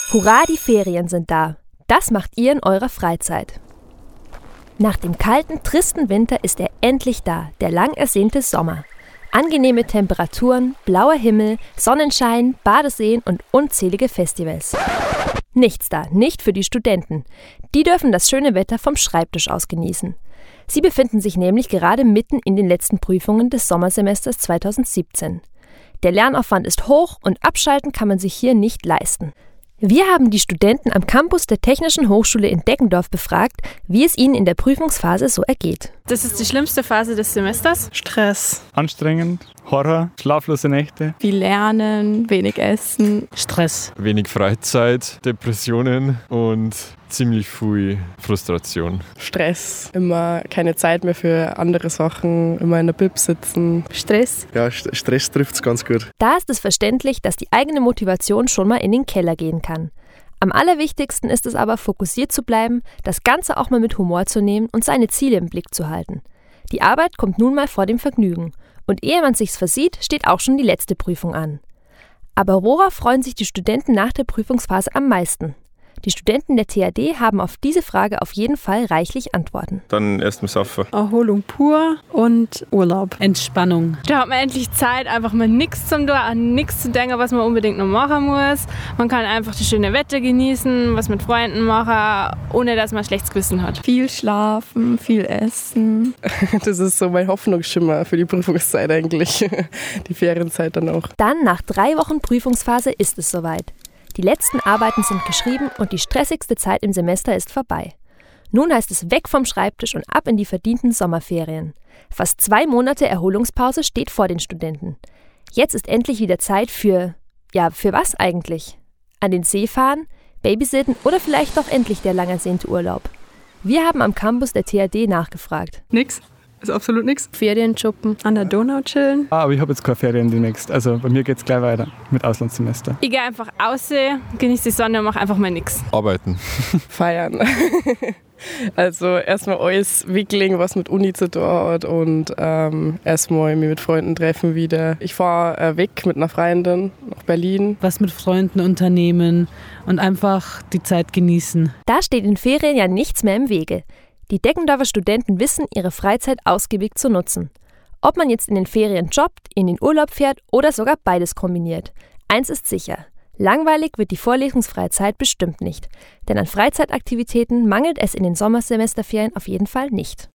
Hurra, die Ferien sind da. Das macht ihr in eurer Freizeit. Nach dem kalten, tristen Winter ist er endlich da, der lang ersehnte Sommer. Angenehme Temperaturen, blauer Himmel, Sonnenschein, Badeseen und unzählige Festivals. Nichts da, nicht für die Studenten. Die dürfen das schöne Wetter vom Schreibtisch aus genießen. Sie befinden sich nämlich gerade mitten in den letzten Prüfungen des Sommersemesters 2017. Der Lernaufwand ist hoch und abschalten kann man sich hier nicht leisten. Wir haben die Studenten am Campus der Technischen Hochschule in Deggendorf befragt, wie es ihnen in der Prüfungsphase so ergeht. Das ist die schlimmste Phase des Semesters. Stress. Anstrengend, Horror, schlaflose Nächte. Viel lernen, wenig essen. Stress. Wenig Freizeit, Depressionen und ziemlich viel Frustration. Stress, immer keine Zeit mehr für andere Sachen, immer in der Bib sitzen. Stress. Ja, Stress trifft es ganz gut. Da ist es verständlich, dass die eigene Motivation schon mal in den Keller gehen kann. Am allerwichtigsten ist es aber, fokussiert zu bleiben, das Ganze auch mal mit Humor zu nehmen und seine Ziele im Blick zu halten. Die Arbeit kommt nun mal vor dem Vergnügen. Und ehe man sich's versieht, steht auch schon die letzte Prüfung an. Aber worauf freuen sich die Studenten nach der Prüfungsphase am meisten? Die Studenten der THD haben auf diese Frage auf jeden Fall reichlich Antworten. Dann erst mal saufen. Erholung pur und Urlaub. Entspannung. Da hat man endlich Zeit, einfach mal nichts zum Tun, an nichts zu denken, was man unbedingt noch machen muss. Man kann einfach das schöne Wetter genießen, was mit Freunden machen, ohne dass man ein schlechtes Gewissen hat. Viel schlafen, viel essen. Das ist so mein Hoffnungsschimmer für die Prüfungszeit eigentlich. Die Ferienzeit dann auch. Dann, nach 3 Wochen Prüfungsphase, ist es soweit. Die letzten Arbeiten sind geschrieben und die stressigste Zeit im Semester ist vorbei. Nun heißt es weg vom Schreibtisch und ab in die verdienten Sommerferien. Fast 2 Monate Erholungspause steht vor den Studenten. Jetzt ist endlich wieder Zeit für was eigentlich? An den See fahren, babysitten oder vielleicht doch endlich der lang ersehnte Urlaub? Wir haben am Campus der THD nachgefragt. Nix. Ist absolut nichts. Ferien shoppen, an der Donau chillen. Aber ich habe jetzt keine Ferien demnächst. Also bei mir geht es gleich weiter mit Auslandssemester. Ich gehe einfach raus, genieße die Sonne und mache einfach mal nichts. Arbeiten. Feiern. Also erstmal alles weglegen, was mit Uni zu tun hat und erstmal mich mit Freunden treffen wieder. Ich fahre weg mit einer Freundin nach Berlin. Was mit Freunden unternehmen und einfach die Zeit genießen. Da steht in Ferien ja nichts mehr im Wege. Die Deggendorfer Studenten wissen, ihre Freizeit ausgiebig zu nutzen. Ob man jetzt in den Ferien jobbt, in den Urlaub fährt oder sogar beides kombiniert. Eins ist sicher: langweilig wird die vorlesungsfreie Zeit bestimmt nicht. Denn an Freizeitaktivitäten mangelt es in den Sommersemesterferien auf jeden Fall nicht.